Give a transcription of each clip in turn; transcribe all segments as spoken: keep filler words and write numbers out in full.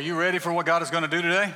you ready for what God is going to do today?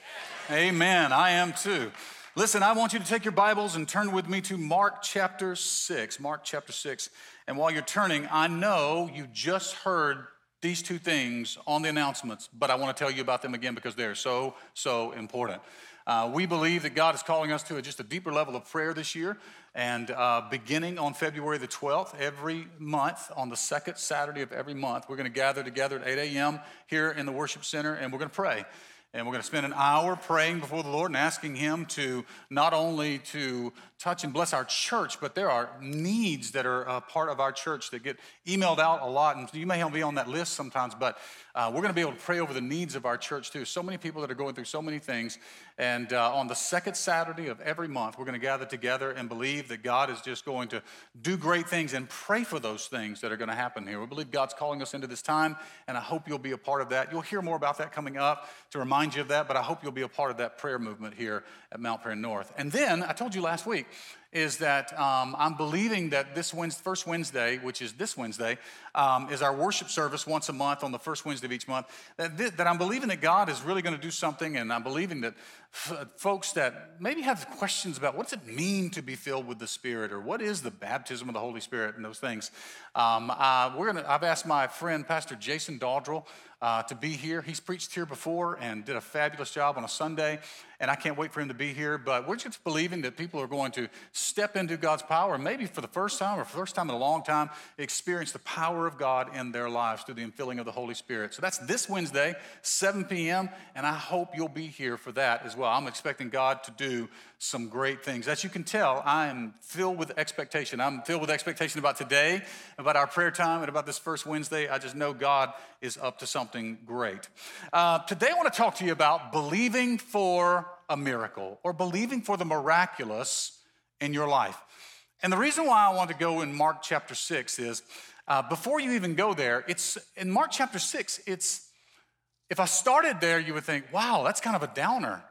Amen. I am too. Listen, I want you to take your Bibles and turn with me to Mark chapter six. Mark chapter six. And while you're turning, I know you just heard these two things on the announcements, but I want to tell you about them again because they're so, so important. Uh, we believe that God is calling us to a, just a deeper level of prayer this year. And uh, beginning on February the twelfth, every month, on the second Saturday of every month, we're going to gather together at eight a.m. here in the worship center, and we're going to pray. And we're going to spend an hour praying before the Lord and asking Him to not only to touch and bless our church, but there are needs that are a part of our church that get emailed out a lot. And you may be on that list sometimes, but uh, we're going to be able to pray over the needs of our church too. So many people that are going through so many things. And uh, on the second Saturday of every month, we're going to gather together and believe that God is just going to do great things and pray for those things that are going to happen here. We believe God's calling us into this time, and I hope you'll be a part of that. You'll hear more about that coming up to remind you of that, but I hope you'll be a part of that prayer movement here at Mount Prayer North. And then, I told you last week, is that um, I'm believing that this Wednesday, first Wednesday, which is this Wednesday, um, is our worship service once a month on the first Wednesday of each month, that, th- that I'm believing that God is really going to do something, and I'm believing that f- folks that maybe have questions about what does it mean to be filled with the Spirit, or what is the baptism of the Holy Spirit, and those things. Um, uh, we're gonna, I've asked my friend, Pastor Jason Daldrell, Uh, to be here. He's preached here before and did a fabulous job on a Sunday, and I can't wait for him to be here, but we're just believing that people are going to step into God's power, and maybe for the first time or for the first time in a long time, experience the power of God in their lives through the infilling of the Holy Spirit. So that's this Wednesday, seven p.m., and I hope you'll be here for that as well. I'm expecting God to do some great things. As you can tell, I am filled with expectation. I'm filled with expectation about today, about our prayer time, and about this first Wednesday. I just know God is up to something great. Uh, today I want to talk to you about believing for a miracle, or believing for the miraculous in your life. And the reason why I want to go in Mark chapter six is, uh, before you even go there, it's in Mark chapter six, it's, if I started there, you would think, wow, that's kind of a downer.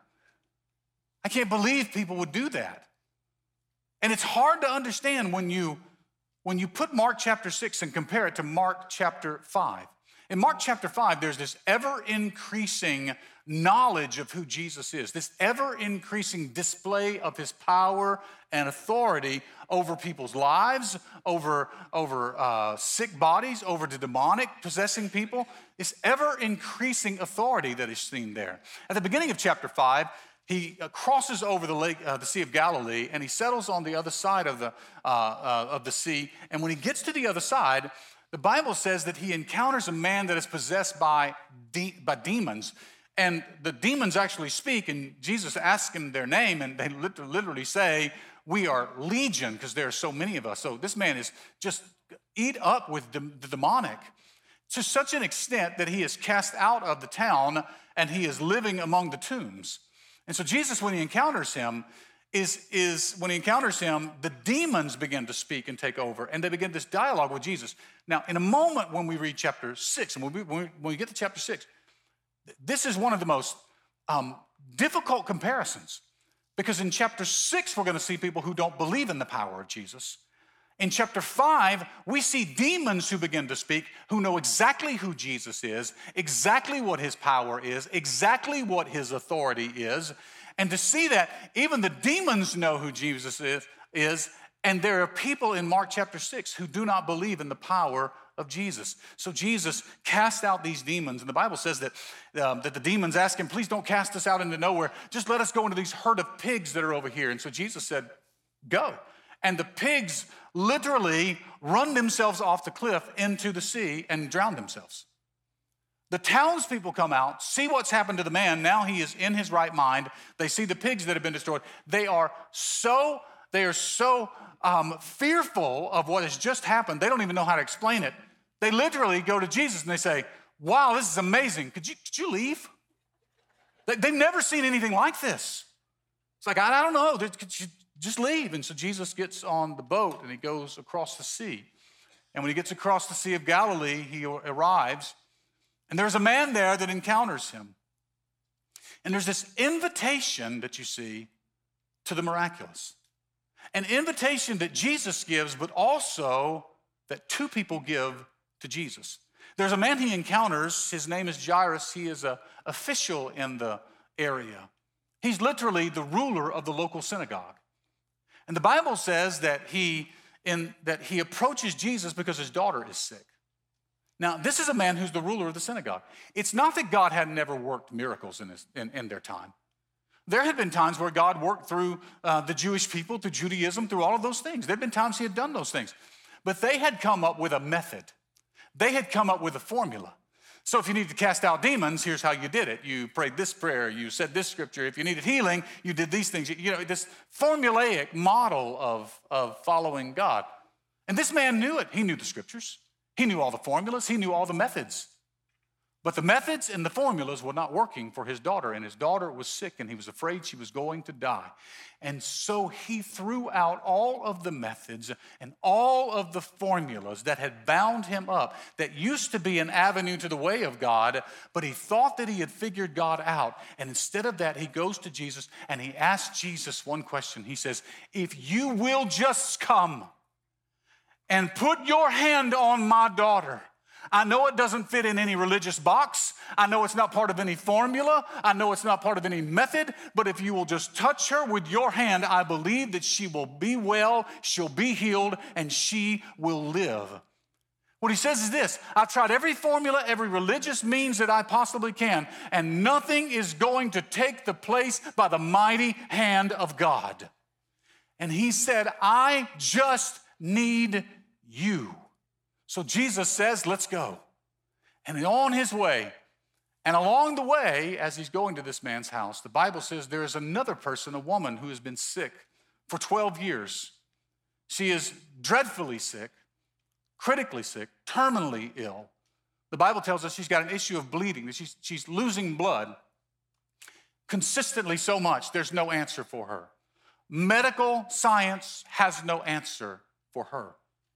I can't believe people would do that. And it's hard to understand when you, when you put Mark chapter six and compare it to Mark chapter five. In Mark chapter five, there's this ever-increasing knowledge of who Jesus is, this ever-increasing display of his power and authority over people's lives, over, over uh, sick bodies, over the demonic possessing people, this ever-increasing authority that is seen there. At the beginning of chapter five, he crosses over the lake, uh, the Sea of Galilee, and he settles on the other side of the, uh, uh, of the sea. And when he gets to the other side, the Bible says that he encounters a man that is possessed by, de- by demons. And the demons actually speak, and Jesus asks them their name, and they literally say, we are legion, because there are so many of us. So this man is just eat up with the demonic to such an extent that he is cast out of the town, and he is living among the tombs. And so Jesus, when he encounters him, is, is when he encounters him, the demons begin to speak and take over, and they begin this dialogue with Jesus. Now, in a moment when we read chapter six, and when we, when we, when we get to chapter six, this is one of the most um, difficult comparisons, because in chapter six, we're going to see people who don't believe in the power of Jesus. In chapter five, we see demons who begin to speak, who know exactly who Jesus is, exactly what his power is, exactly what his authority is. And to see that even the demons know who Jesus is, is, and there are people in Mark chapter six who do not believe in the power of Jesus. So Jesus cast out these demons, and the Bible says that, um, that the demons ask him, please don't cast us out into nowhere. Just let us go into these herd of pigs that are over here. And so Jesus said, go. And the pigs literally run themselves off the cliff into the sea and drown themselves. The townspeople come out, see what's happened to the man. Now he is in his right mind. They see the pigs that have been destroyed. They are so, they are so um, fearful of what has just happened. They don't even know how to explain it. They literally go to Jesus and they say, wow, this is amazing. Could you, could you leave? They, they've never seen anything like this. It's like, I, I don't know. Could you just leave? And so Jesus gets on the boat and he goes across the sea. And when he gets across the Sea of Galilee, he arrives. And there's a man there that encounters him. And there's this invitation that you see to the miraculous. An invitation that Jesus gives, but also that two people give to Jesus. There's a man he encounters. His name is Jairus. He is an official in the area. He's literally the ruler of the local synagogue. And the Bible says that he, in, that he approaches Jesus because his daughter is sick. Now, this is a man who's the ruler of the synagogue. It's not that God had never worked miracles in, his, in, in their time. There had been times where God worked through uh, the Jewish people, through Judaism, through all of those things. There had been times he had done those things. But they had come up with a method. They had come up with a formula. So if you needed to cast out demons, here's how you did it. You prayed this prayer, you said this scripture. If you needed healing, you did these things. You know, this formulaic model of, of following God. And this man knew it. He knew the scriptures. He knew all the formulas. He knew all the methods. But the methods and the formulas were not working for his daughter, and his daughter was sick, and he was afraid she was going to die. And so he threw out all of the methods and all of the formulas that had bound him up, that used to be an avenue to the way of God, but he thought that he had figured God out. And instead of that, he goes to Jesus, and he asks Jesus one question. He says, if you will just come and put your hand on my daughter. I know it doesn't fit in any religious box. I know it's not part of any formula. I know it's not part of any method. But if you will just touch her with your hand, I believe that she will be well, she'll be healed, and she will live. What he says is this: I've tried every formula, every religious means that I possibly can, and nothing is going to take the place by the mighty hand of God. And he said, I just need you. So Jesus says, let's go. And on his way, and along the way, as he's going to this man's house, the Bible says there is another person, a woman who has been sick for twelve years. She is dreadfully sick, critically sick, terminally ill. The Bible tells us she's got an issue of bleeding, that she's, she's losing blood consistently so much, there's no answer for her. Medical science has no answer for her.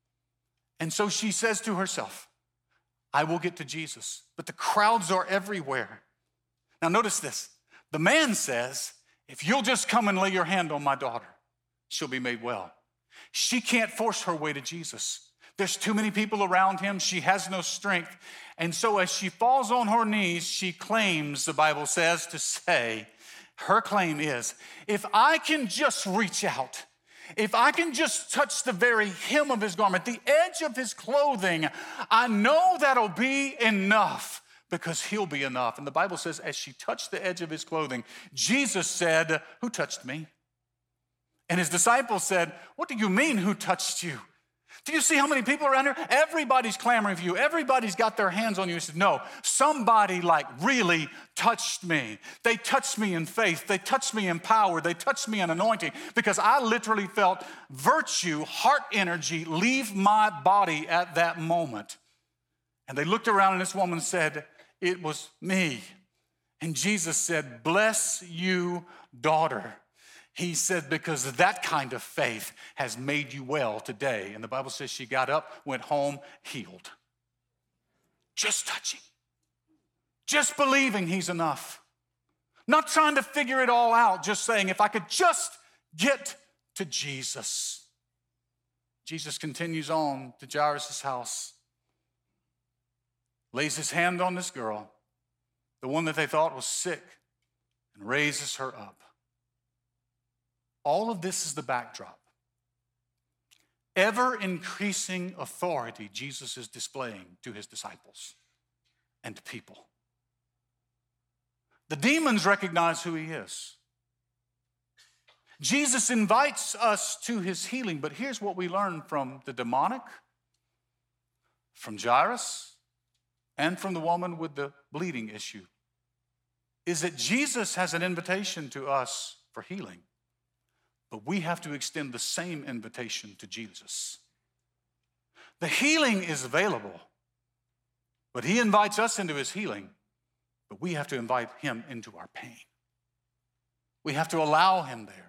And so she says to herself, I will get to Jesus, but the crowds are everywhere. Now notice this. The man says, if you'll just come and lay your hand on my daughter, she'll be made well. She can't force her way to Jesus. There's too many people around him. She has no strength. And so as she falls on her knees, she claims, the Bible says, to say, her claim is, if I can just reach out, if I can just touch the very hem of his garment, the edge of his clothing, I know that'll be enough, because he'll be enough. And the Bible says, as she touched the edge of his clothing, Jesus said, who touched me? And his disciples said, what do you mean, who touched you? Do you see how many people are around here? Everybody's clamoring for you. Everybody's got their hands on you. He said, no, somebody like really touched me. They touched me in faith. They touched me in power. They touched me in anointing, because I literally felt virtue, heart energy leave my body at that moment. And they looked around, and this woman said, it was me. And Jesus said, bless you, daughter. He said, because that kind of faith has made you well today. And the Bible says she got up, went home, healed. Just touching. Just believing he's enough. Not trying to figure it all out, just saying, if I could just get to Jesus. Jesus continues on to Jairus' house, lays his hand on this girl, the one that they thought was sick, and raises her up. All of this is the backdrop. Ever increasing authority Jesus is displaying to his disciples and to people. The demons recognize who he is. Jesus invites us to his healing, but here's what we learn from the demonic, from Jairus, and from the woman with the bleeding issue, is that Jesus has an invitation to us for healing. But we have to extend the same invitation to Jesus. The healing is available, but he invites us into his healing, but we have to invite him into our pain. We have to allow him there.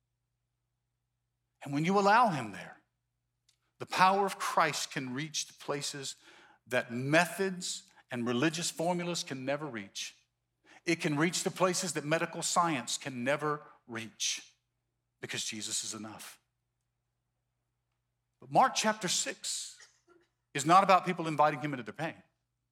And when you allow him there, the power of Christ can reach the places that methods and religious formulas can never reach. It can reach the places that medical science can never reach. Because Jesus is enough. But Mark chapter six is not about people inviting him into their pain.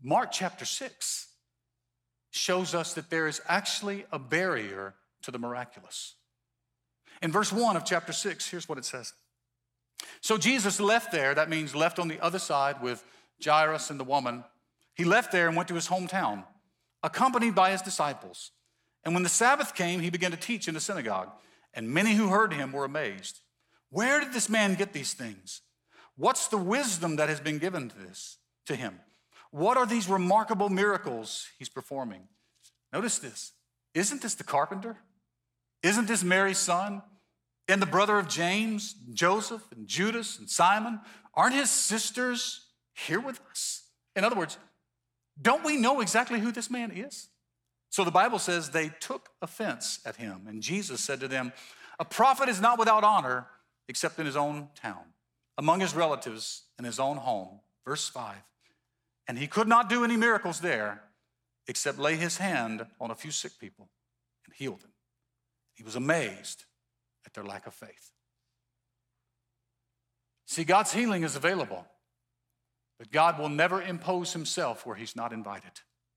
Mark chapter six shows us that there is actually a barrier to the miraculous. In verse one of chapter six, here's what it says. So Jesus left there, that means left on the other side with Jairus and the woman. He left there and went to his hometown, accompanied by his disciples. And when the Sabbath came, he began to teach in the synagogue, and many who heard him were amazed. Where did this man get these things? What's the wisdom that has been given to this, to him? What are these remarkable miracles he's performing? Notice this. Isn't this the carpenter? Isn't this Mary's son? And the brother of James, Joseph, and Judas, and Simon? Aren't his sisters here with us? In other words, don't we know exactly who this man is? So the Bible says they took offense at him. And Jesus said to them, a prophet is not without honor except in his own town, among his relatives, in his own home. Verse five. And he could not do any miracles there except lay his hand on a few sick people and heal them. He was amazed at their lack of faith. See, God's healing is available, but God will never impose himself where he's not invited.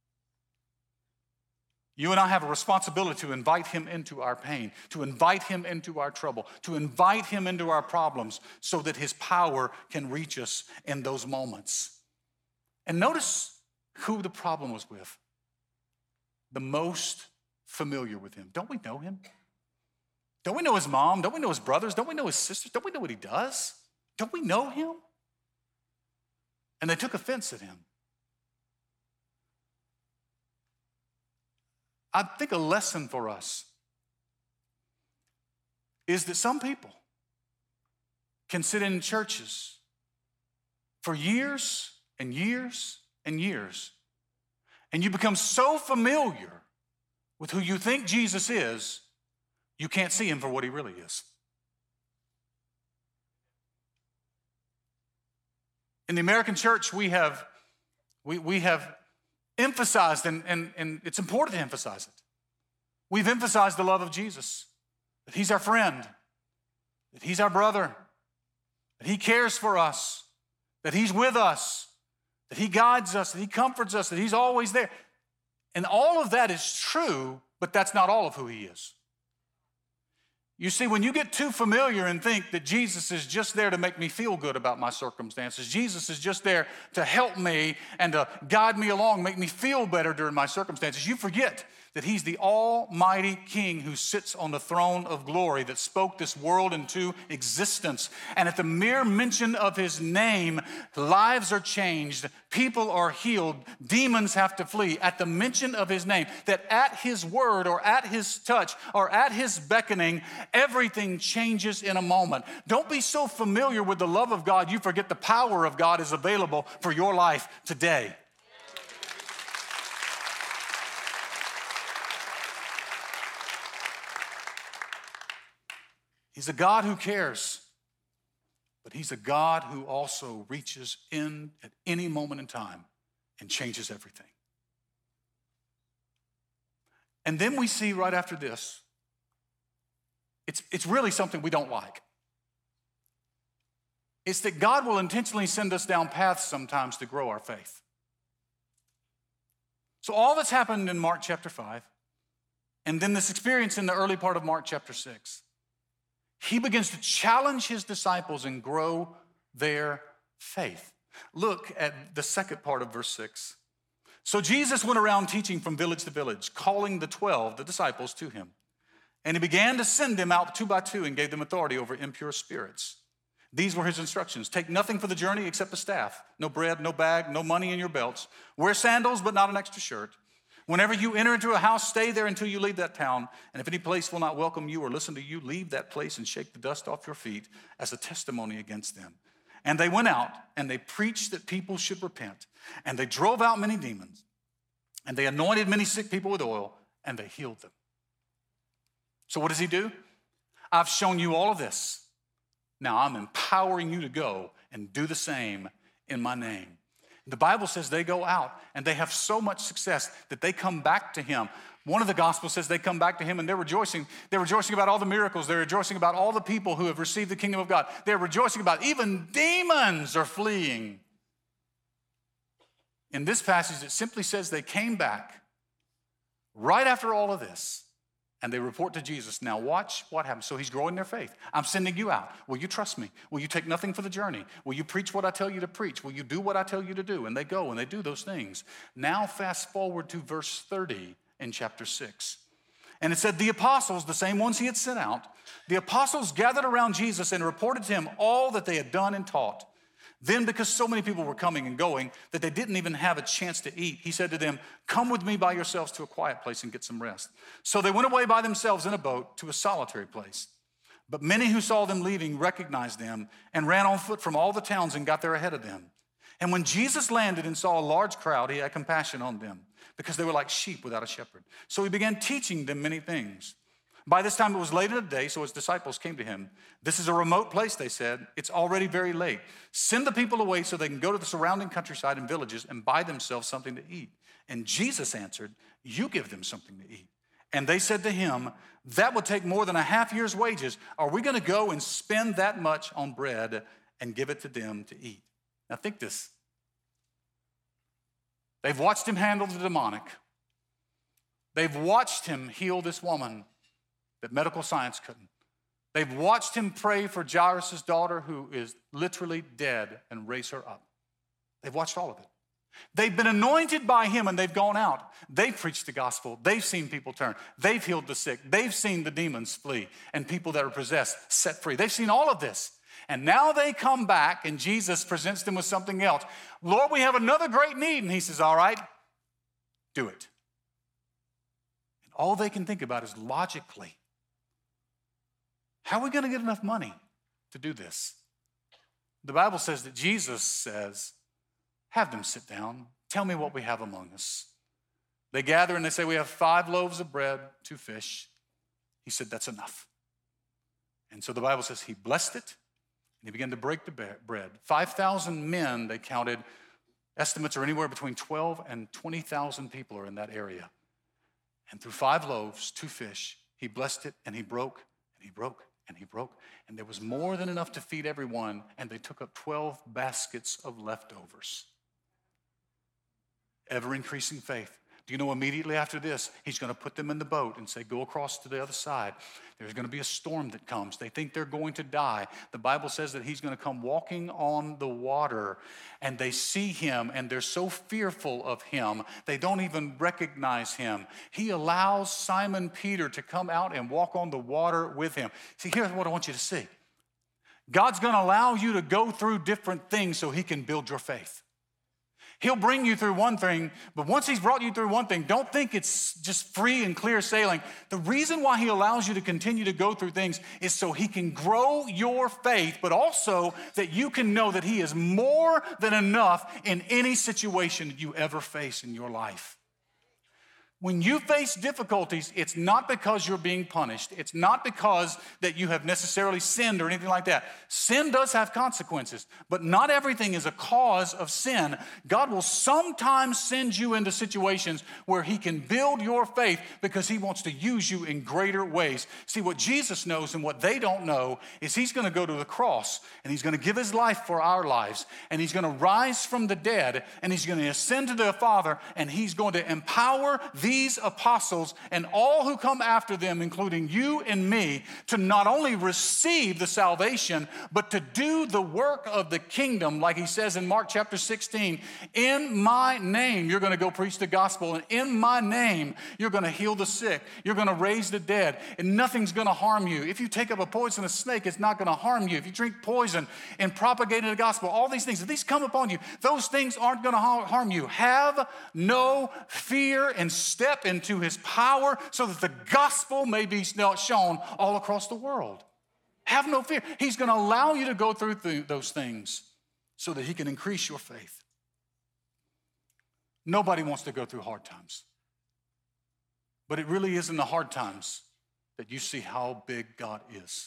You and I have a responsibility to invite him into our pain, to invite him into our trouble, to invite him into our problems so that his power can reach us in those moments. And notice who the problem was with. The most familiar with him. Don't we know him? Don't we know his mom? Don't we know his brothers? Don't we know his sisters? Don't we know what he does? Don't we know him? And they took offense at him. I think a lesson for us is that some people can sit in churches for years and years and years, and you become so familiar with who you think Jesus is, you can't see him for what he really is. In the American church, we have, we, we have emphasized, and, and, and it's important to emphasize it. We've emphasized the love of Jesus, that he's our friend, that he's our brother, that he cares for us, that he's with us, that he guides us, that he comforts us, that he's always there. And all of that is true, but that's not all of who he is. You see, when you get too familiar and think that Jesus is just there to make me feel good about my circumstances, Jesus is just there to help me and to guide me along, make me feel better during my circumstances, you forget that he's the almighty King who sits on the throne of glory that spoke this world into existence. And at the mere mention of his name, lives are changed, people are healed, demons have to flee. At the mention of his name, that at his word or at his touch or at his beckoning, everything changes in a moment. Don't be so familiar with the love of God, you forget the power of God is available for your life today. He's a God who cares, but he's a God who also reaches in at any moment in time and changes everything. And then we see right after this, it's, it's really something we don't like. It's that God will intentionally send us down paths sometimes to grow our faith. So all that's happened in Mark chapter five, and then this experience in the early part of Mark chapter six, he begins to challenge his disciples and grow their faith. Look at the second part of verse six. So Jesus went around teaching from village to village, calling the twelve, the disciples, to him. And he began to send them out two by two and gave them authority over impure spirits. These were his instructions. Take nothing for the journey except a staff. No bread, no bag, no money in your belts. Wear sandals, but not an extra shirt. Whenever you enter into a house, stay there until you leave that town. And if any place will not welcome you or listen to you, leave that place and shake the dust off your feet as a testimony against them. And they went out and they preached that people should repent. And they drove out many demons. And they anointed many sick people with oil and they healed them. So what does he do? I've shown you all of this. Now I'm empowering you to go and do the same in my name. The Bible says they go out and they have so much success that they come back to him. One of the Gospels says they come back to him and they're rejoicing. They're rejoicing about all the miracles. They're rejoicing about all the people who have received the kingdom of God. They're rejoicing about even demons are fleeing In this passage, it simply says they came back right after all of this, and they report to Jesus. Now watch what happens. So he's growing their faith. I'm sending you out. Will you trust me? Will you take nothing for the journey? Will you preach what I tell you to preach? Will you do what I tell you to do? And they go and they do those things. Now fast forward to verse thirty in chapter six. And it said the apostles, the same ones he had sent out, the apostles gathered around Jesus and reported to him all that they had done and taught. Then, because so many people were coming and going that they didn't even have a chance to eat, he said to them, come with me by yourselves to a quiet place and get some rest. So they went away by themselves in a boat to a solitary place. But many who saw them leaving recognized them and ran on foot from all the towns and got there ahead of them. And when Jesus landed and saw a large crowd, he had compassion on them because they were like sheep without a shepherd. So he began teaching them many things. By this time it was late in the day, so his disciples came to him. This is a remote place, they said. It's already very late. Send the people away so they can go to the surrounding countryside and villages and buy themselves something to eat. And Jesus answered, you give them something to eat. And they said to him, that would take more than a half year's wages. Are we going to go and spend that much on bread and give it to them to eat? Now think this. They've watched him handle the demonic. They've watched him heal this woman that medical science couldn't. They've watched him pray for Jairus' daughter who is literally dead and raise her up. They've watched all of it. They've been anointed by him and they've gone out. They've preached the gospel. They've seen people turn. They've healed the sick. They've seen the demons flee and people that are possessed set free. They've seen all of this. And now they come back and Jesus presents them with something else. Lord, we have another great need. And he says, all right, do it. And all they can think about is logically, how are we going to get enough money to do this? The Bible says that Jesus says, have them sit down. Tell me what we have among us. They gather and they say, we have five loaves of bread, two fish. He said, that's enough. And so the Bible says he blessed it and he began to break the bread. five thousand men, they counted. Estimates are anywhere between twelve and twenty thousand people are in that area. And through five loaves, two fish, he blessed it and he broke and he broke. And he broke, and there was more than enough to feed everyone, and they took up twelve baskets of leftovers. Ever-increasing faith. Do you know immediately after this, he's going to put them in the boat and say, go across to the other side. There's going to be a storm that comes. They think they're going to die. The Bible says that he's going to come walking on the water, and they see him, and they're so fearful of him, they don't even recognize him. He allows Simon Peter to come out and walk on the water with him. See, here's what I want you to see. God's going to allow you to go through different things so he can build your faith. He'll bring you through one thing, but once he's brought you through one thing, don't think it's just free and clear sailing. The reason why he allows you to continue to go through things is so he can grow your faith, but also that you can know that he is more than enough in any situation that you ever face in your life. When you face difficulties, it's not because you're being punished. It's not because that you have necessarily sinned or anything like that. Sin does have consequences, but not everything is a cause of sin. God will sometimes send you into situations where he can build your faith because he wants to use you in greater ways. See, what Jesus knows and what they don't know is he's going to go to the cross and he's going to give his life for our lives, and he's going to rise from the dead, and he's going to ascend to the Father, and he's going to empower these These apostles and all who come after them, including you and me, to not only receive the salvation, but to do the work of the kingdom, like he says in Mark chapter sixteen, in my name, you're going to go preach the gospel, and in my name, you're going to heal the sick, you're going to raise the dead, and nothing's going to harm you. If you take up a poisonous snake, it's not going to harm you. If you drink poison and propagate the gospel, all these things, if these come upon you, those things aren't going to harm you. Have no fear and step into his power so that the gospel may be shown all across the world. Have no fear. He's going to allow you to go through th- those things so that he can increase your faith. Nobody wants to go through hard times. But it really is in the hard times that you see how big God is.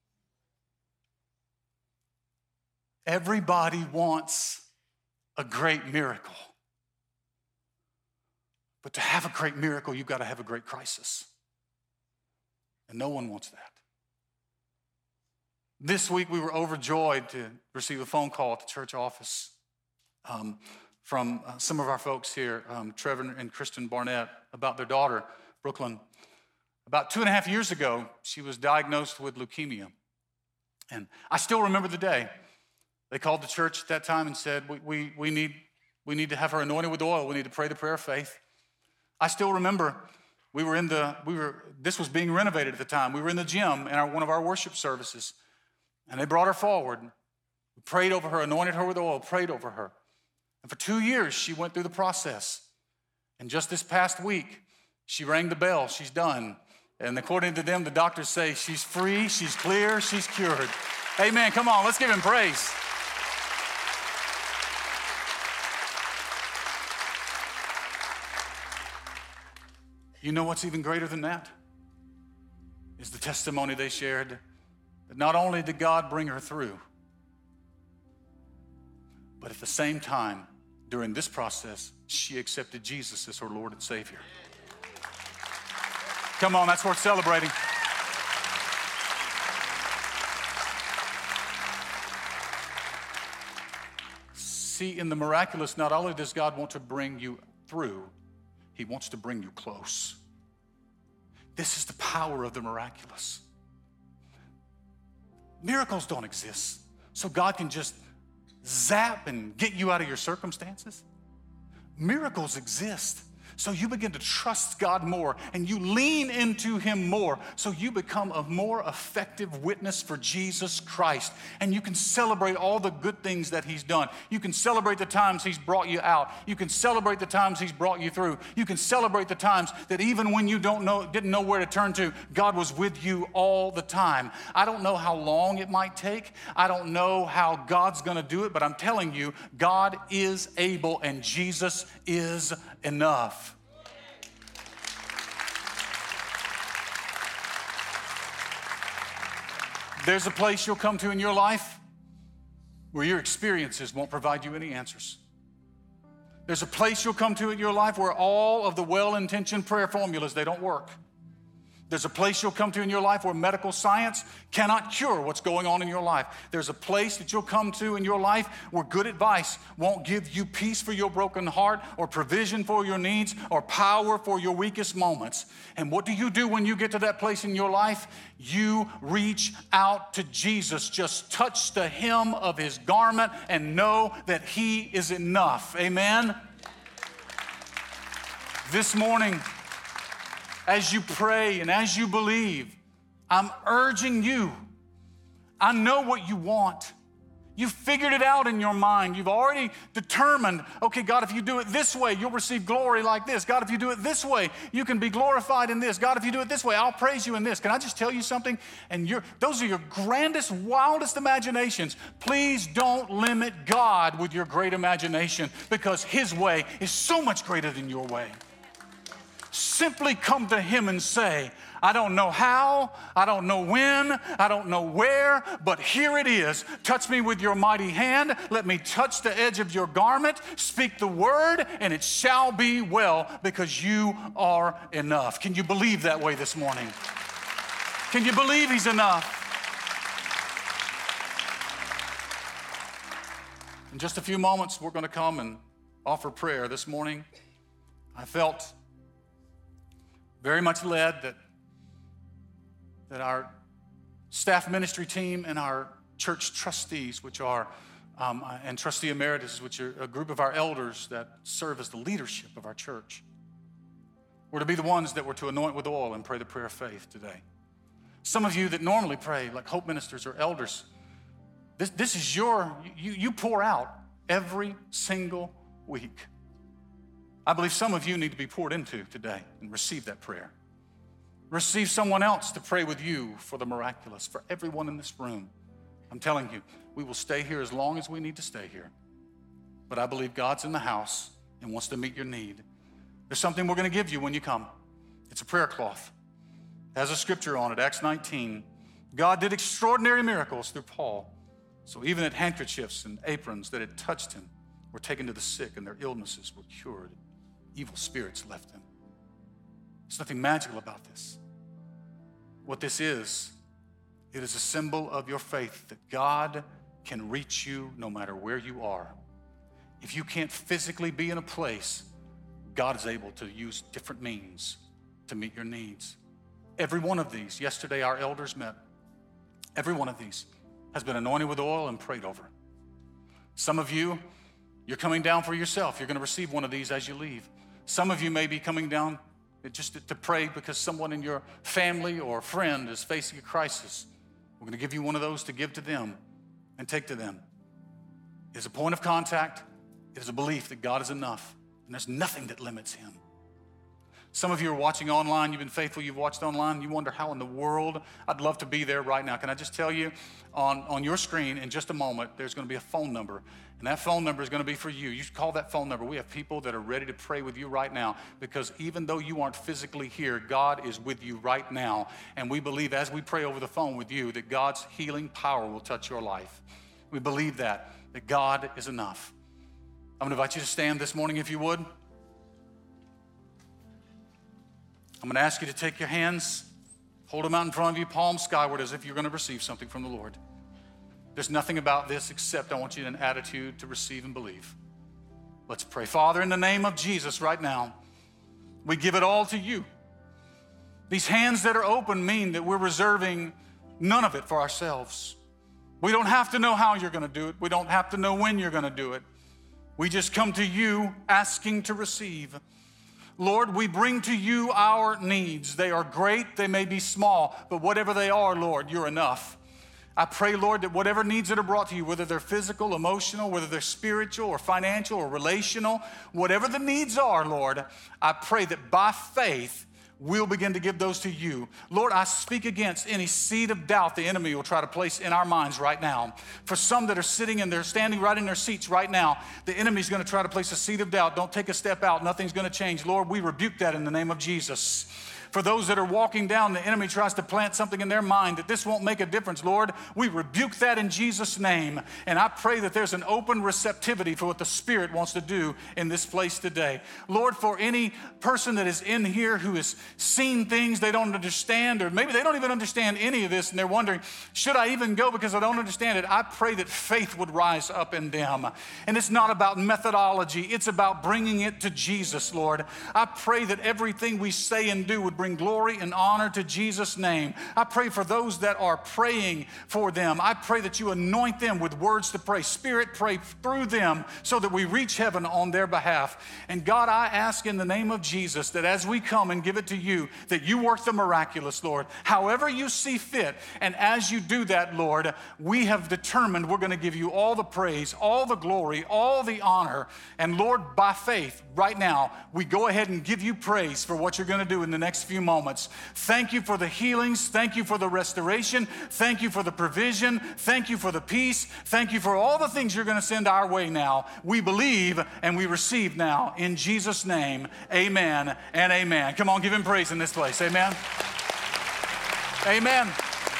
Everybody wants a great miracle. But to have a great miracle, you've got to have a great crisis. And no one wants that. This week, we were overjoyed to receive a phone call at the church office um, from uh, some of our folks here, um, Trevor and Kristen Barnett, about their daughter, Brooklyn. About two and a half years ago, she was diagnosed with leukemia. And I still remember the day. They called the church at that time and said, we, we, we, need, we need to have her anointed with oil. We need to pray the prayer of faith. I still remember we were in the, we were, this was being renovated at the time. We were in the gym in our, one of our worship services, and they brought her forward. We prayed over her, anointed her with oil, prayed over her. And for two years, she went through the process. And just this past week, she rang the bell. She's done. And according to them, the doctors say she's free, she's clear, she's cured. Amen. Come on, let's give him praise. You know what's even greater than that? Is the testimony they shared that not only did God bring her through, but at the same time, during this process, she accepted Jesus as her Lord and Savior. Come on, that's worth celebrating. See, in the miraculous, not only does God want to bring you through, he wants to bring you close. This is the power of the miraculous. Miracles don't exist, so God can just zap and get you out of your circumstances. Miracles exist, so you begin to trust God more and you lean into him more, so you become a more effective witness for Jesus Christ. And you can celebrate all the good things that he's done. You can celebrate the times he's brought you out. You can celebrate the times he's brought you through. You can celebrate the times that even when you don't know, didn't know where to turn to, God was with you all the time. I don't know how long it might take. I don't know how God's gonna do it, but I'm telling you, God is able and Jesus is enough. There's a place you'll come to in your life where your experiences won't provide you any answers. There's a place you'll come to in your life where all of the well-intentioned prayer formulas, they don't work. There's a place you'll come to in your life where medical science cannot cure what's going on in your life. There's a place that you'll come to in your life where good advice won't give you peace for your broken heart or provision for your needs or power for your weakest moments. And what do you do when you get to that place in your life? You reach out to Jesus. Just touch the hem of his garment and know that he is enough. Amen? This morning, as you pray and as you believe, I'm urging you. I know what you want. You've figured it out in your mind. You've already determined, okay, God, if you do it this way, you'll receive glory like this. God, if you do it this way, you can be glorified in this. God, if you do it this way, I'll praise you in this. Can I just tell you something? And you're, those are your grandest, wildest imaginations. Please don't limit God with your great imagination, because his way is so much greater than your way. Simply come to him and say, I don't know how, I don't know when, I don't know where, but here it is. Touch me with your mighty hand. Let me touch the edge of your garment. Speak the word, and it shall be well, because you are enough. Can you believe that way this morning? Can you believe he's enough? In just a few moments, we're going to come and offer prayer. This morning, I felt very much led that, that our staff ministry team and our church trustees, which are, um, and trustee emeritus, which are a group of our elders that serve as the leadership of our church, were to be the ones that were to anoint with oil and pray the prayer of faith today. Some of you that normally pray, like hope ministers or elders, this, this is your, you, you pour out every single week. I believe some of you need to be poured into today and receive that prayer. Receive someone else to pray with you for the miraculous, for everyone in this room. I'm telling you, we will stay here as long as we need to stay here. But I believe God's in the house and wants to meet your need. There's something we're going to give you when you come. It's a prayer cloth. It has a scripture on it, Acts nineteen. God did extraordinary miracles through Paul. So even at handkerchiefs and aprons that had touched him were taken to the sick, and their illnesses were cured. Evil spirits left them. There's nothing magical about this. What this is, it is a symbol of your faith that God can reach you no matter where you are. If you can't physically be in a place, God is able to use different means to meet your needs. Every one of these, yesterday our elders met, every one of these has been anointed with oil and prayed over. Some of you, you're coming down for yourself. You're going to receive one of these as you leave. Some of you may be coming down just to pray because someone in your family or friend is facing a crisis. We're going to give you one of those to give to them and take to them. It is a point of contact. It is a belief that God is enough, and there's nothing that limits him. Some of you are watching online. You've been faithful. You've watched online. You wonder how in the world I'd love to be there right now. Can I just tell you, on, on your screen in just a moment, there's going to be a phone number, and that phone number is going to be for you. You should call that phone number. We have people that are ready to pray with you right now, because even though you aren't physically here, God is with you right now, and we believe as we pray over the phone with you that God's healing power will touch your life. We believe that, that God is enough. I'm going to invite you to stand this morning if you would. I'm going to ask you to take your hands, hold them out in front of you, palms skyward, as if you're going to receive something from the Lord. There's nothing about this except I want you in an attitude to receive and believe. Let's pray. Father, in the name of Jesus right now, we give it all to you. These hands that are open mean that we're reserving none of it for ourselves. We don't have to know how you're going to do it. We don't have to know when you're going to do it. We just come to you asking to receive. Lord, we bring to you our needs. They are great, they may be small, but whatever they are, Lord, you're enough. I pray, Lord, that whatever needs that are brought to you, whether they're physical, emotional, whether they're spiritual or financial or relational, whatever the needs are, Lord, I pray that by faith, we'll begin to give those to you. Lord, I speak against any seed of doubt the enemy will try to place in our minds right now. For some that are sitting and they're standing right in their seats right now, the enemy's going to try to place a seed of doubt. Don't take a step out. Nothing's going to change. Lord, we rebuke that in the name of Jesus. For those that are walking down, the enemy tries to plant something in their mind that this won't make a difference. Lord, we rebuke that in Jesus' name. And I pray that there's an open receptivity for what the Spirit wants to do in this place today. Lord, for any person that is in here who has seen things they don't understand, or maybe they don't even understand any of this and they're wondering, should I even go because I don't understand it? I pray that faith would rise up in them. And it's not about methodology. It's about bringing it to Jesus, Lord. I pray that everything we say and do would bring glory and honor to Jesus' name. I pray for those that are praying for them. I pray that you anoint them with words to pray. Spirit, pray through them so that we reach heaven on their behalf. And God, I ask in the name of Jesus that as we come and give it to you, that you work the miraculous, Lord, however you see fit. And as you do that, Lord, we have determined we're going to give you all the praise, all the glory, all the honor. And Lord, by faith, right now, we go ahead and give you praise for what you're going to do in the next few moments. Thank you for the healings. Thank you for the restoration. Thank you for the provision. Thank you for the peace. Thank you for all the things you're going to send our way now. We believe and we receive now in Jesus' name. Amen and amen. Come on, give him praise in this place. Amen. Amen.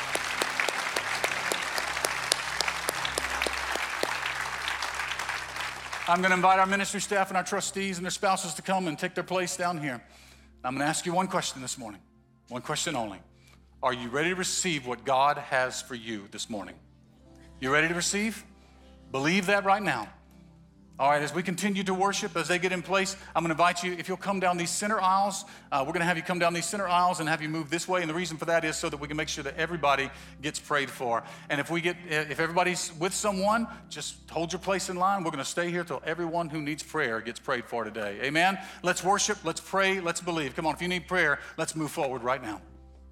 I'm going to invite our ministry staff and our trustees and their spouses to come and take their place down here. I'm going to ask you one question this morning, one question only. Are you ready to receive what God has for you this morning? You ready to receive? Believe that right now. All right, as we continue to worship, as they get in place, I'm going to invite you, if you'll come down these center aisles, uh, we're going to have you come down these center aisles and have you move this way. And the reason for that is so that we can make sure that everybody gets prayed for. And if we get, if everybody's with someone, just hold your place in line. We're going to stay here till everyone who needs prayer gets prayed for today. Amen? Let's worship, let's pray, let's believe. Come on, if you need prayer, let's move forward right now.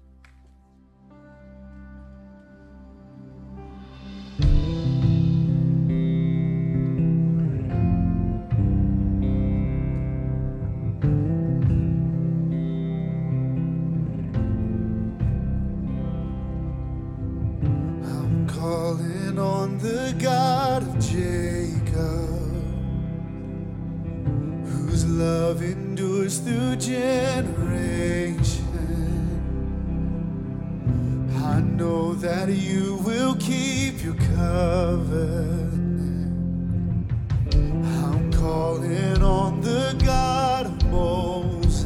The God of Jacob, whose love endures through generation. I know that you will keep your covenant. I'm calling on the God of Moses,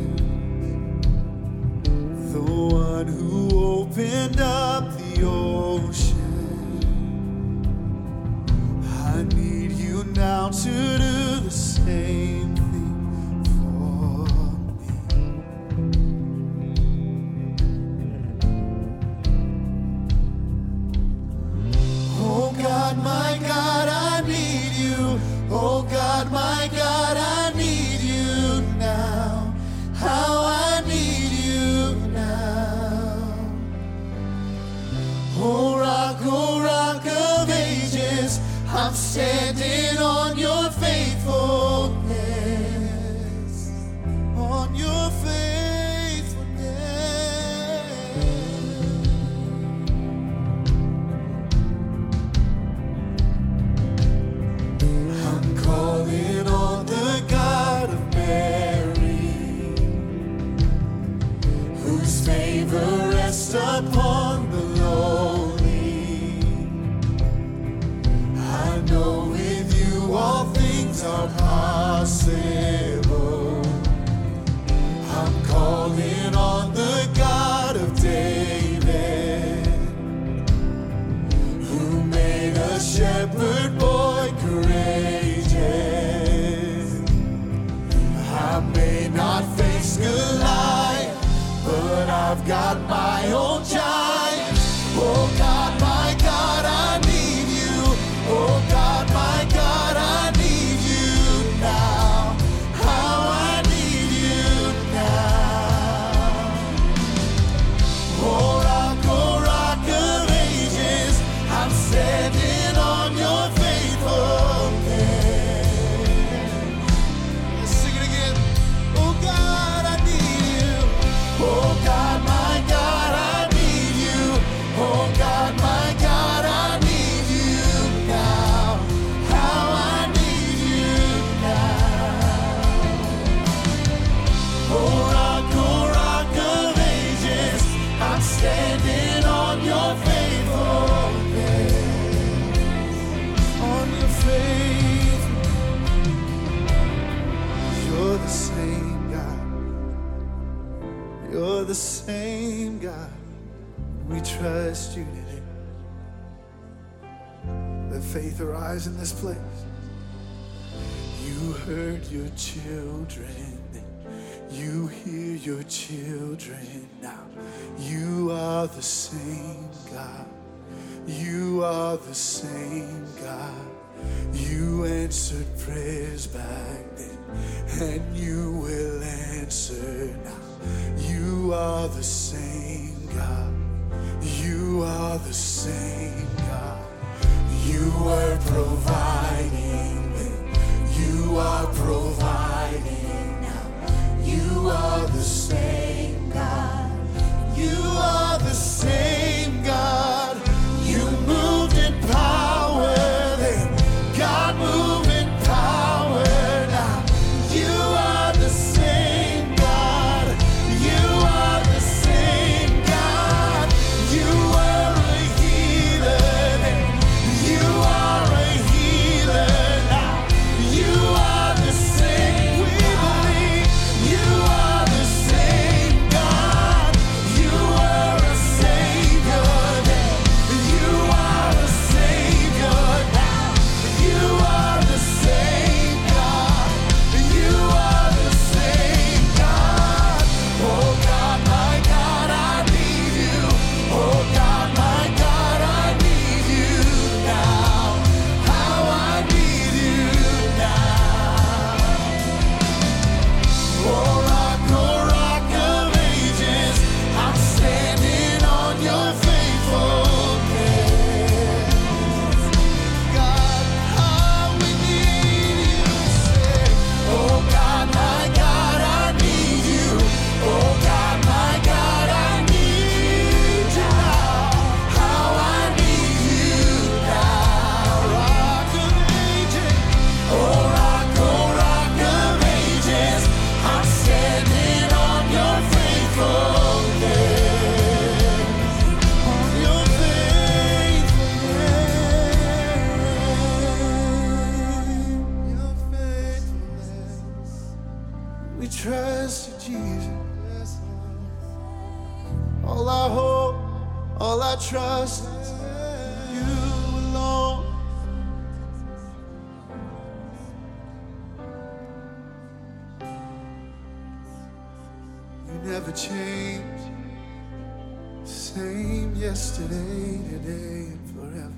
the one who opened up the ocean. I need you now to do the same thing for me. Oh God, my God, I need you. Oh God, my God, I need you now. How I need you now. Oh rock, oh rock of ages, I'm standing on your faithfulness, on your faithfulness. I'm calling on the God of Mary, whose favor rests upon the lowly. I know with you all things are possible. I'm calling on the God of David, who made a shepherd boy courageous. I may not face Goliath, but I've got my own giant. Oh God, my God, I need you. Oh God, my God, I need you now. How I need you now. Oh rock, oh rock of ages, I'm standing on your faithfulness. Let's sing it again. Oh God, I need you. Oh God, my God, I need you. Oh God, my God, I need you now. How I need you now. Oh rock, oh rock of ages, I'm standing on your faithfulness, on your faith. You're the same God. You're the same God. We trust you today. Let faith arise in this place. You heard your children, you hear your children now. You are the same God. You are the same God. You answered prayers back then, and you will answer now. You are the same God. You are the same God. You were providing then. You are providing now. You are the same God. You are the same God. You moved in power then. God moved in power now. You are the same God. You are the same God. You were a healer then. You are a healer now. You are the same. We believe you are the same God. You were a savior then. You are a savior now. You are the same God. You are the same God. Oh God, my God, I need you. Oh God, my God, I need you now. How I need you now. Oh rock, oh rock of ages, I'm standing on your faithfulness. God, how we need you. Say, oh God, my God, I need you. Oh God, my God, I need you now. How I need you now. Rock of ages, oh rock, oh rock of ages, I'm standing on your faithfulness, on your faithfulness, your faithfulness. We trust you, Jesus. All our hope, all our trust is you alone. never change. Same yesterday, today, and forever.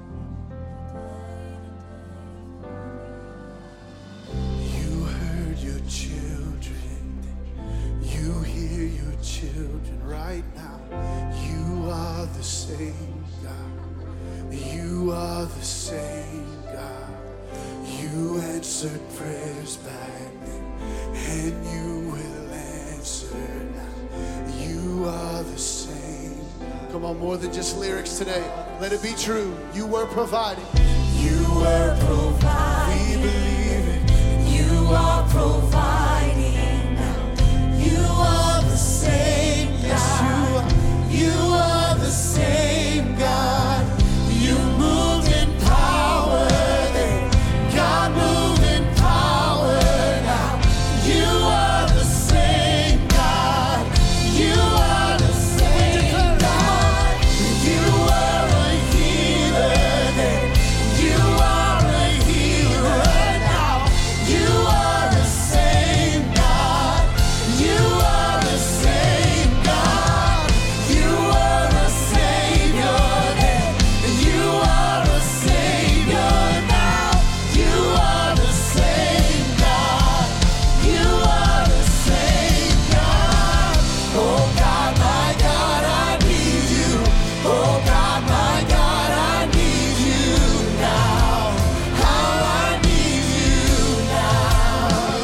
You heard your children. You hear your children right now. You are the same God. You are the same God. You answered prayers back then, and you will answer now. You are the same. Come on, more than just lyrics today. Let it be true. You were providing. You were providing. We believe it. You are providing. You are the same Yes, you God. are. You are the same God. You moved in power then. God moved in power now. You are the same God. You are the same God. You are a healer then. You are a healer now. You are the same God. You are the same God. You are a Savior then. You are a Savior now. You are the same God. You are the same God. Oh God, my God, I need you. Oh God, my God, I need you now. How I need you now.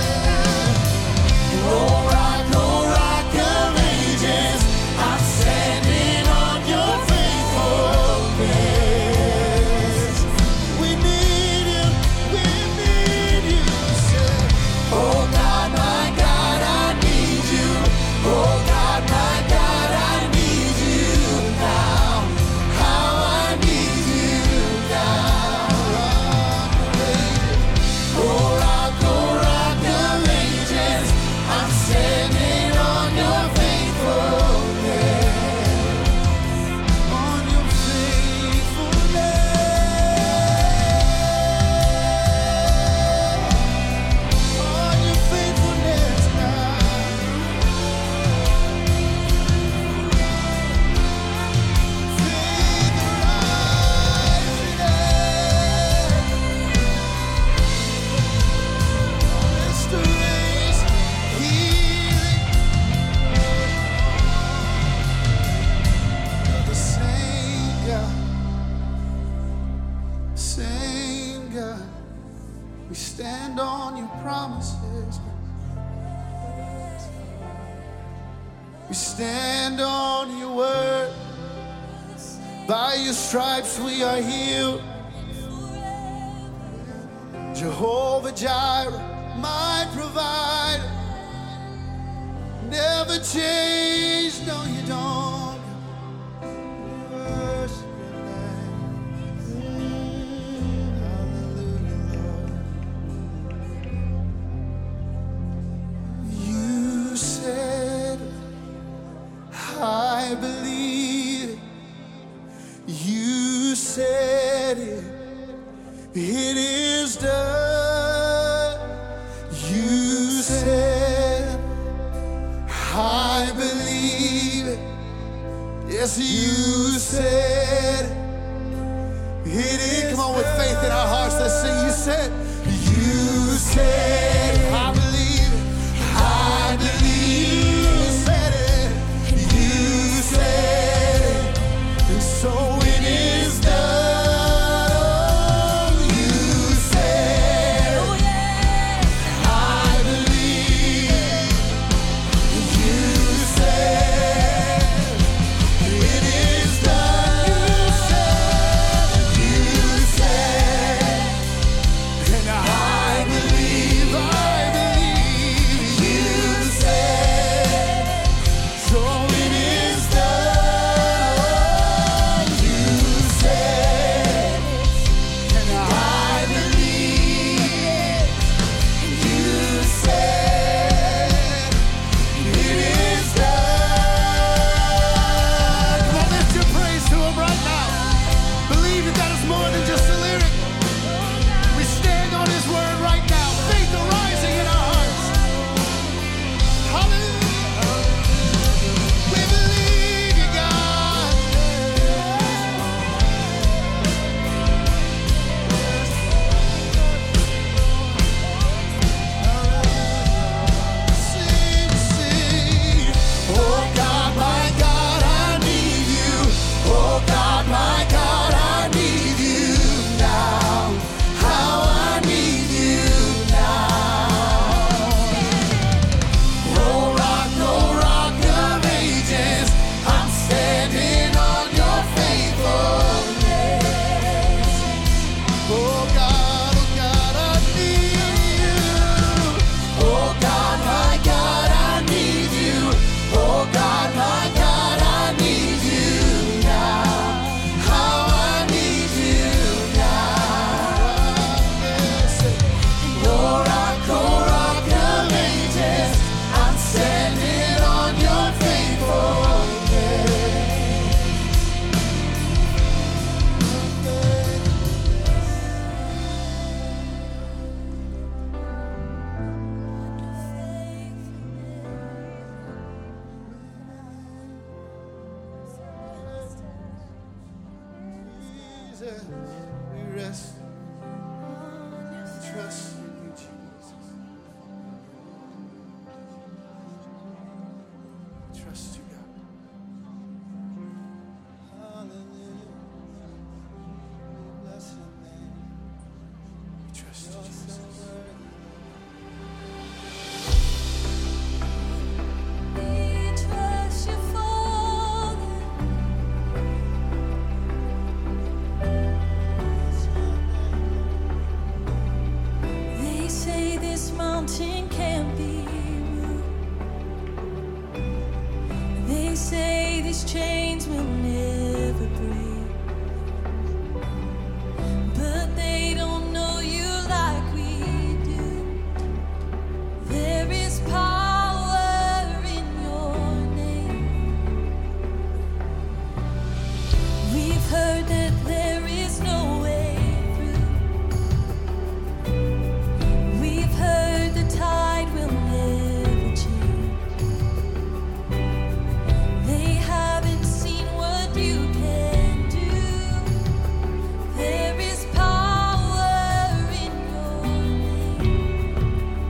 Oh rock, oh rock of ages, I'm standing on your faithfulness. We need you, we need you. Say, oh God, my God, I need you. Oh God, my God, I need you now. How I need you now. Oh rock, oh rock of ages, I'm standing on your faithfulness. On your faithfulness. On your faithfulness now. Faith rising up. Restoration, healing. You're the same God. Same God. We stand on your promises. We stand on your word. By your stripes we are healed. Jehovah Jireh, my provider. Never change, no you don't. We worship your name. Hallelujah, Lord. You said, I believe it. You said it. It is done. You said, I believe it. Yes, you said it. It is. Come on, with faith in our hearts, let's sing. You said, you said, I believe it. I believe. You said it. You said it. And so it is done. You said, I believe. You said, it is done. You said, you said, and I believe. rest. Trust in you, Jesus. Trust you, God. Hallelujah. Bless your name. We trust you, Jesus. We trust you, Father. They say this mountain can't be moved. They say these chains will never break. But they don't know you like we do. There is power in your name. We've heard that there is no way through. We've heard the tide will never change. They haven't seen what you can do. There is power in your name.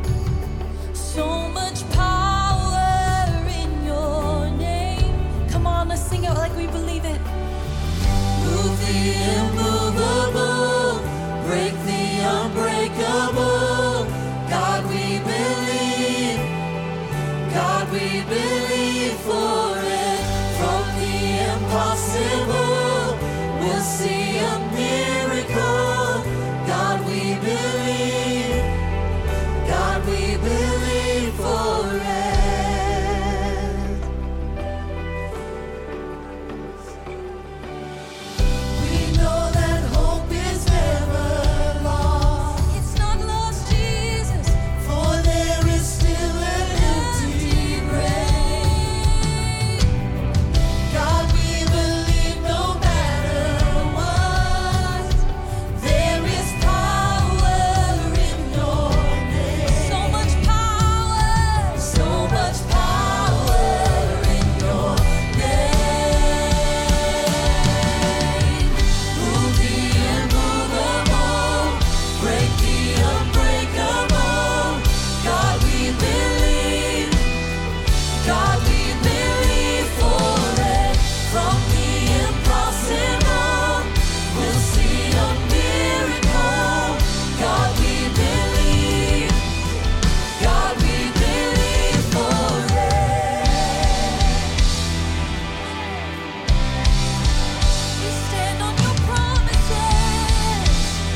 So much power in your name. Come on, let's sing it like we believe it. Move the immovable, break the unbreakable. God, we believe. God, we believe for it. From the impossible, we'll see a miracle. God, we believe. God, we believe for it. We know that hope is never lost. It's not lost, Jesus. For there is still an empty grave. God, we believe no matter what. There is power in your name. So much power. So much power in your name. Move the immovable, break the unbreakable. God, we believe. God, we believe for it. From the impossible, we'll see a miracle. God, we believe. God, we believe for it. We stand on your promises.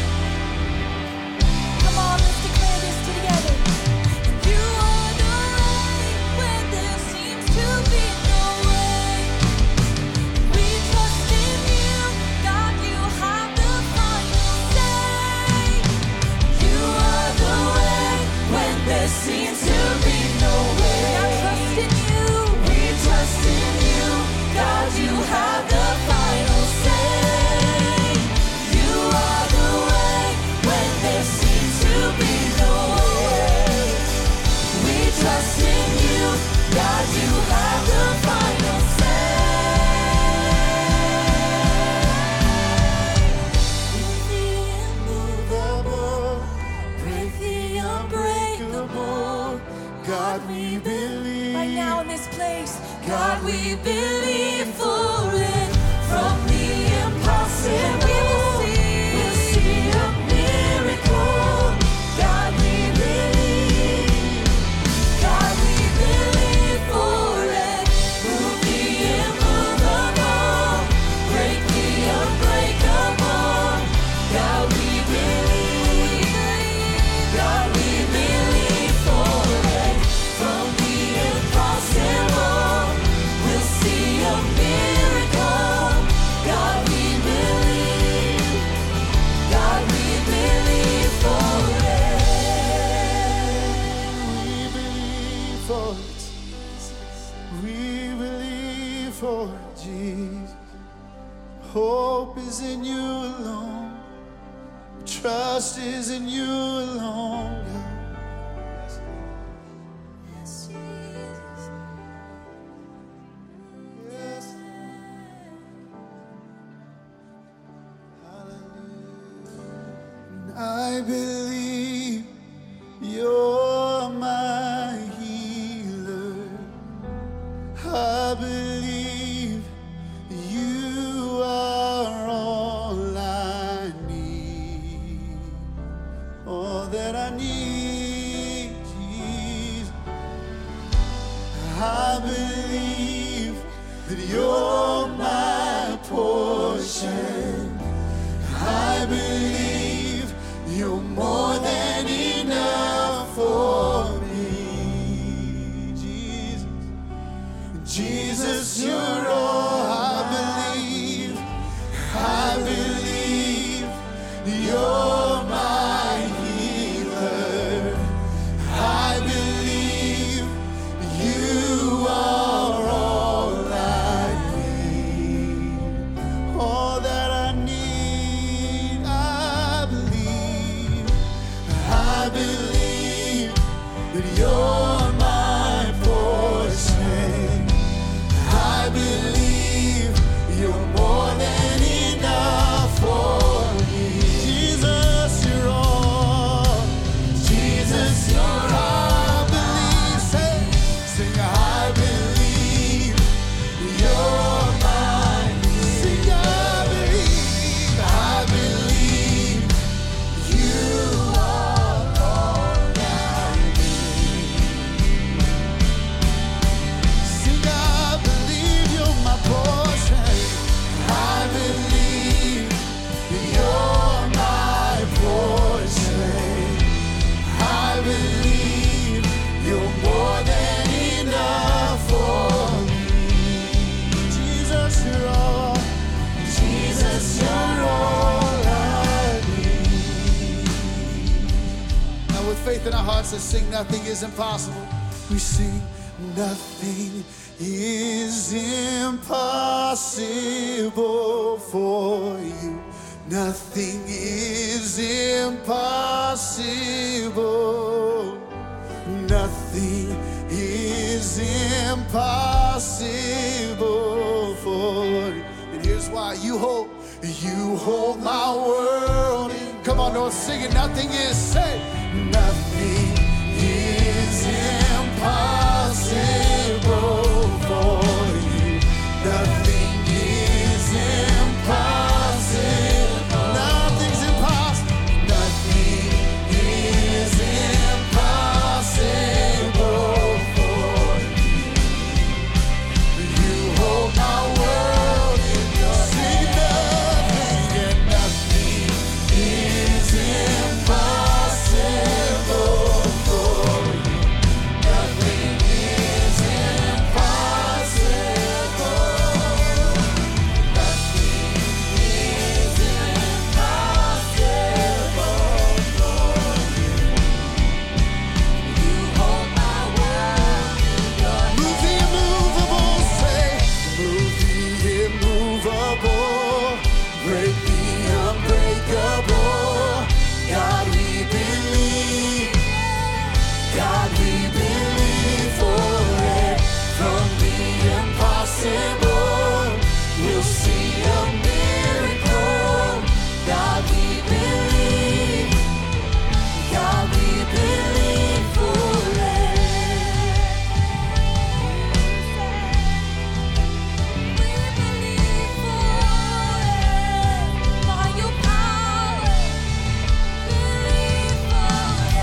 Come on, let's declare this together. You are the way when there seems to be no way. We trust in you, God. You have the final say. You are the way when there seems to be no way. I trust in you. We trust in you, God. You have the final say. You are the way when there seems to be no way. We trust in you, God. You have the final say. Immovable, break the unbreakable. God, we believe. Right now in this place, God, we believe for it. From the impossible, we will see, we'll see a miracle. God, we believe. God, we believe for it. Move the immovable, break the unbreakable. God, we believe. God, we believe for it. From the impossible, we'll see a miracle. God, we believe. God, we believe for it. We believe for it, Jesus. We believe for it, Jesus. Hope is in you alone. Trust is in you alone, God. Yes, Jesus. Yes. Hallelujah. I believe you're my healer. I believe you are all I need, all that I need, Jesus. I believe that you're my portion. I believe you're more than enough for me, Jesus. Jesus, you're all I believe. I believe you're my healer. I believe you are all I need, all that I need. I believe, I believe that you're my portion. I believe you're more than enough for me. Jesus, you're all. Jesus, you're all. I believe. Say, sing, I believe you're mine. Sing, I believe. I believe you are all I need. Sing, I believe you're my portion. I believe you're my portion. I believe you're more than enough for me. Jesus, you're all. Jesus, you're all I need. Now with faith in our hearts, let's sing Nothing is Impossible. We sing nothing is impossible for you. Nothing is impossible. Nothing is impossible for you. And here's why. You hold, you hold my world. Come on, don't sing it. Nothing is, say, nothing is impossible for you. Nothing is impossible. Nothing's impossible. Nothing is impossible for you. You hold my world in your hand. Nothing and nothing is impossible for you. Nothing is impossible. Nothing is impossible for you. You hold my world in your hand. Move the immovable, say. Move the immovable. Break the unbreakable. God, we believe. God, we believe for it. From the impossible, we'll see a miracle. God, we believe. God, we believe for it. We believe for it. By your power, believe for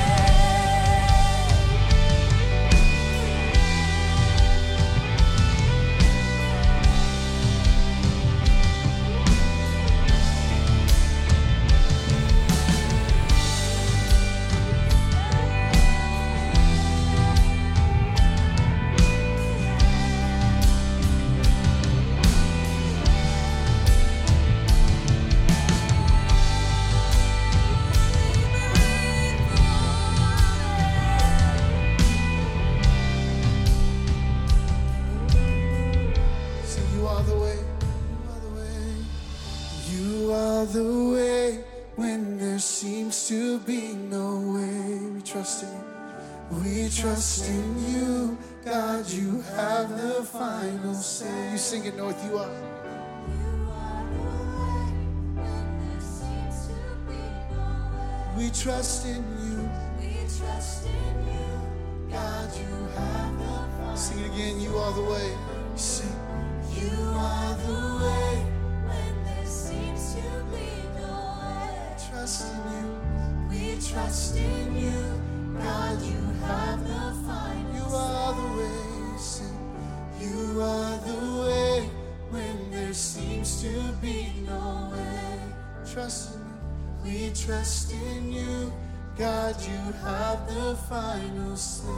So you are the way, you are the way, you are the way when there seems to be no way. We trust in you, we trust in you, God. You have the final say. You sing it, North. You are. You are the way when there seems to be no way. We trust in you. We trust in you. God, you have the final. Sing it again. You are the way. Sing. You are the way when there seems to be no way. Trust in you. We trust in you. God, you have the final. You are the way. Sing. You are the way when there seems to be no way. Trust in you. We trust in you. God, you have the final say.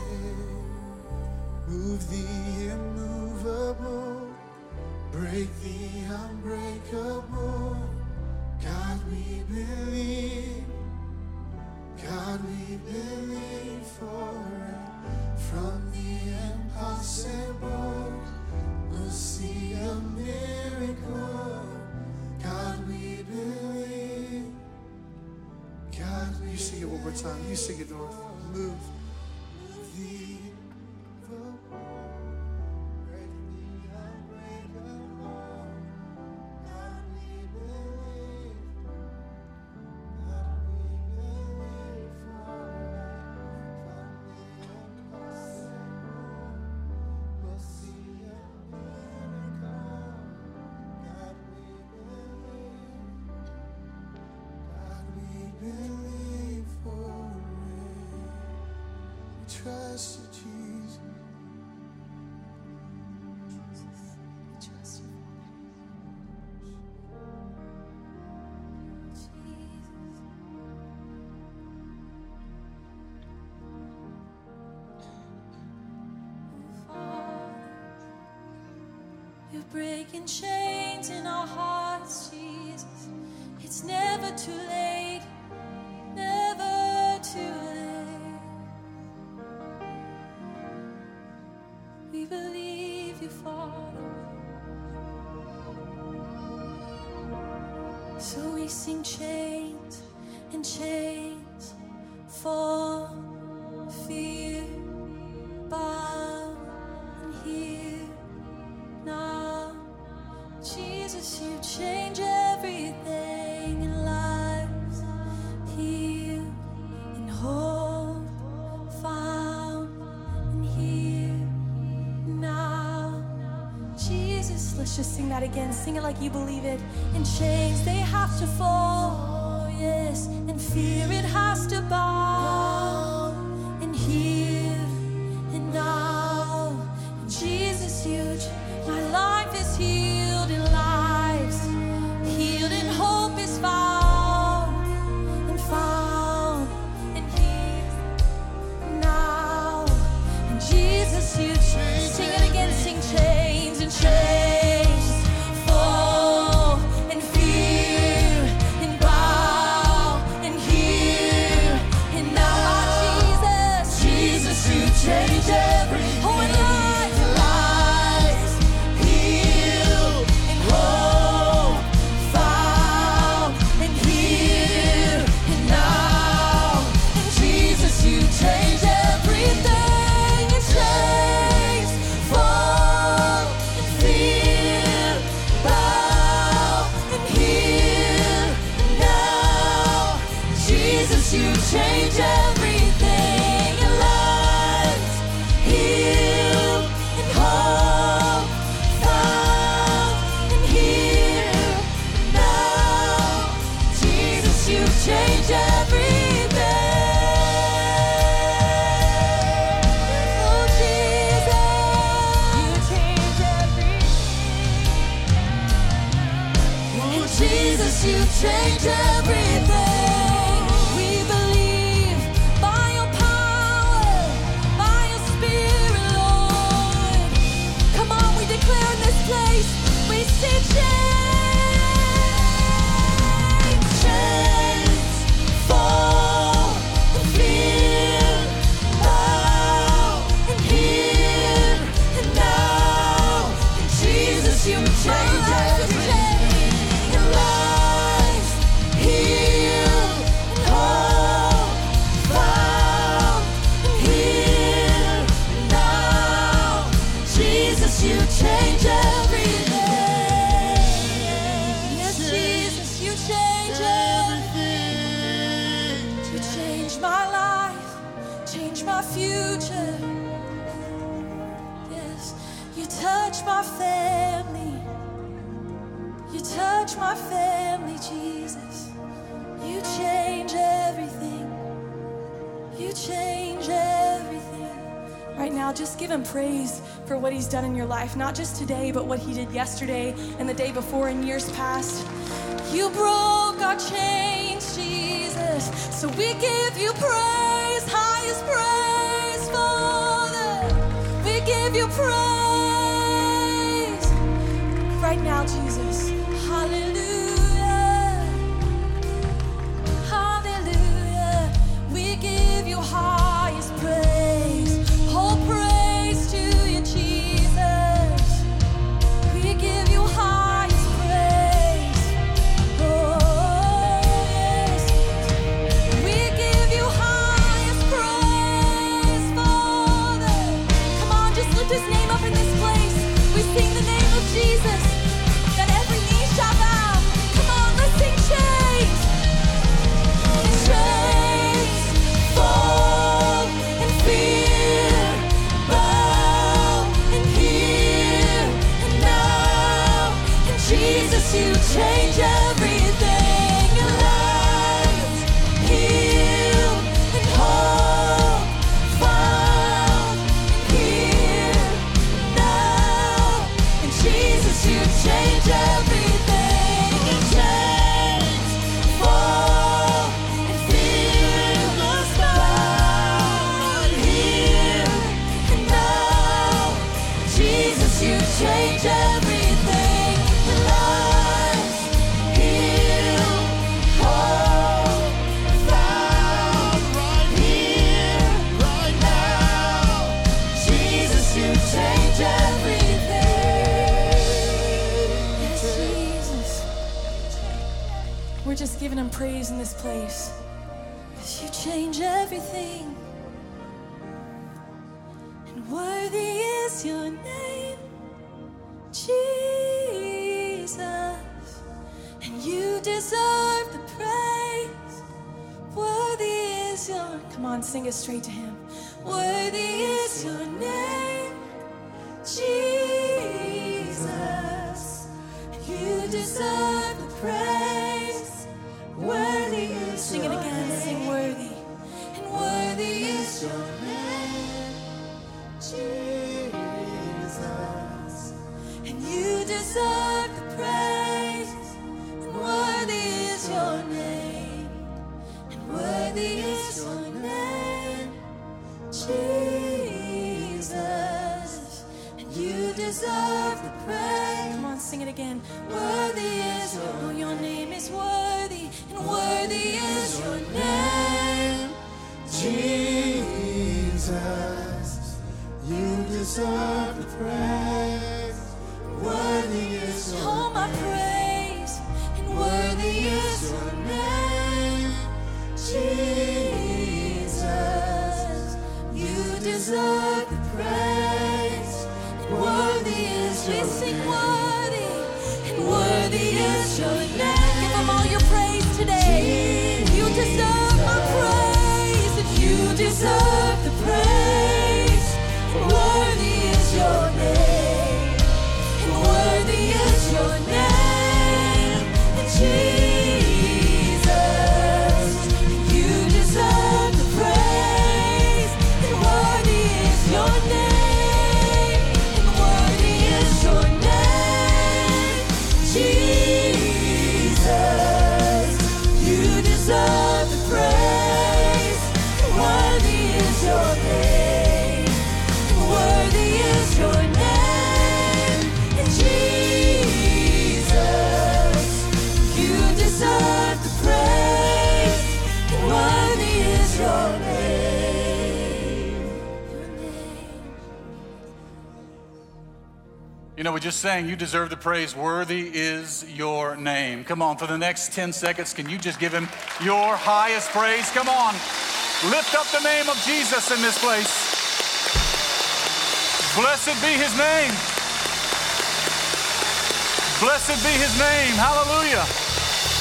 Move the immovable, break the unbreakable. God, we believe. God, we believe for it. From the impossible, we'll see a miracle. God, we believe. God, you sing it one more time. You sing it, North. Move. Move the immovable, break the unbreakable. God, we believe. God, we believe for it. From the impossible, we'll see a miracle. God, we believe. God, we believe for it. We trust you, Jesus. We trust you. Jesus. You're breaking chains in our hearts, Jesus. It's never too late, never too late. We believe you, Father. So we sing chains and chains fall, fear, bow, and here now. Jesus, you change everything in lives, heal and hold, found and here now. Jesus, let's just sing that again. Sing it like you believe it. In chains they have to fall, yes, and fear it has to bow, and here and now. And Jesus, you, my life is healed in lives, healed in hope is found, and found and here now. And Jesus, you change. Sing it again, sing chains and chains fall, and fear and bow, and here and now. Jesus, Jesus, you change everything. Oh, and lives, lives, heal and hope, found and here and now. And Jesus, you change everything. And chains fall, and fear bow, and here and now. Jesus, you change everything. And lives, heal and hope, found and here now. Jesus, you change everything. Oh, Jesus, you change everything. And Jesus, you change everything. We believe by your power, by your spirit, Lord. Come on, we declare in this place, we see chains, chains fall, and fear bow, and here and now. And Jesus, you change everything. And lives, change my future. Yes, you touch my family. You touch my family, Jesus. You change everything. You change everything. Right now, just give him praise for what he's done in your life. Not just today, but what he did yesterday and the day before and years past. You broke our chains, Jesus. So we give you praise, highest praise, Father. We give you praise. Right now, Jesus. Hallelujah. Hallelujah. We give you highest praise. Whole praise to you, Jesus. We give you highest praise. Oh, yes. We give you highest praise, Father. Come on, just lift his name up in this place. We sing the name of Jesus. That every knee shall bow. Come on, let's sing chains. Chains fall and fear bow and here and now. And Jesus, you change everything. Lives healed and whole, found and here now. And Jesus, you change everything. Chains fall and fear must bow here and now. Jesus, you change everything. Lives healed, whole, found right here, right now. Jesus, you change everything. Yes, Jesus. We're just giving him praise in this place. Cause you change everything. And worthy is your name, Jesus. And you deserve the praise. Worthy is your, come on, sing it straight to him. Worthy is your name, Jesus. And you deserve the praise. Worthy is sing it again, sing worthy. And worthy is your name, Jesus. And you deserve the praise. And worthy is your name. And worthy is your name, Jesus. And you deserve the praise. Come on, sing it again. Worthy is your, oh, your name is worthy. And worthy is your name, Jesus, you deserve the praise. Worthy is your all my praise. And worthy is your name, Jesus. You deserve the praise. And worthy is your name. Worthy. And worthy is your name. Give him all your praise today. You deserve my praise. And you deserve the praise. Worthy is your name. And worthy is your name, Jesus. You deserve the praise. And worthy is your name. And worthy is your name, Jesus. You deserve the praise. And worthy is your name. And worthy is your name, Jesus. You deserve the praise. And worthy is your name. Your name. You know, we just sang, you deserve the praise. Worthy is your name. Come on, for the next ten seconds, can you just give him your highest praise? Come on, lift up the name of Jesus in this place. Blessed be his name. Blessed be his name. Hallelujah.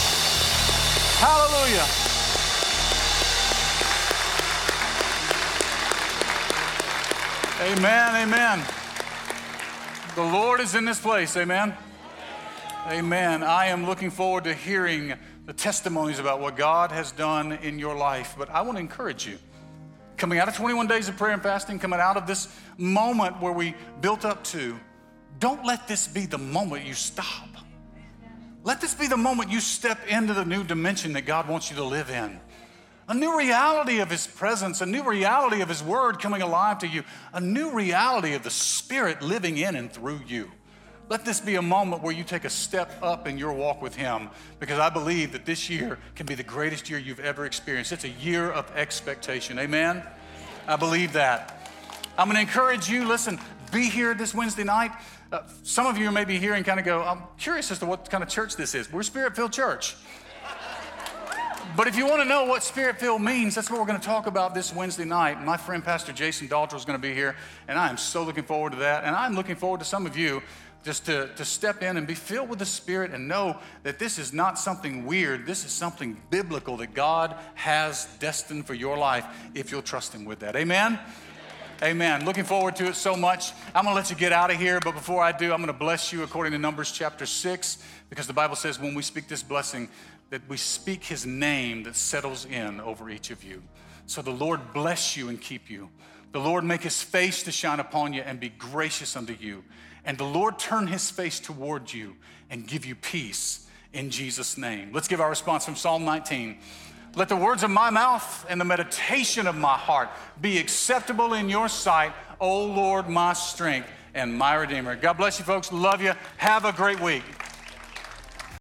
Hallelujah. Amen, amen. The Lord is in this place, amen. Amen. I am looking forward to hearing the testimonies about what God has done in your life. But I want to encourage you, coming out of twenty-one days of prayer and fasting, coming out of this moment where we built up to, don't let this be the moment you stop. Let this be the moment you step into the new dimension that God wants you to live in. A new reality of his presence, a new reality of his word coming alive to you, a new reality of the Spirit living in and through you. Let this be a moment where you take a step up in your walk with him, because I believe that this year can be the greatest year you've ever experienced. It's a year of expectation. Amen? I believe that. I'm going to encourage you, listen, be here this Wednesday night. Uh, some of you may be here and kind of go, I'm curious as to what kind of church this is. We're Spirit-filled church. But if you want to know what Spirit-filled means, that's what we're going to talk about this Wednesday night. My friend Pastor Jason Daltrell is going to be here, and I am so looking forward to that. And I'm looking forward to some of you just to, to step in and be filled with the Spirit and know that this is not something weird. This is something biblical that God has destined for your life if you'll trust him with that. Amen? Amen. Looking forward to it so much. I'm going to let you get out of here, but before I do, I'm going to bless you according to Numbers chapter six, because the Bible says when we speak this blessing, that we speak his name that settles in over each of you. So the Lord bless you and keep you. The Lord make his face to shine upon you and be gracious unto you. And the Lord turn his face toward you and give you peace in Jesus' name. Let's give our response from Psalm nineteen. Let the words of my mouth and the meditation of my heart be acceptable in your sight, O Lord, my strength and my Redeemer. God bless you, folks. Love you. Have a great week.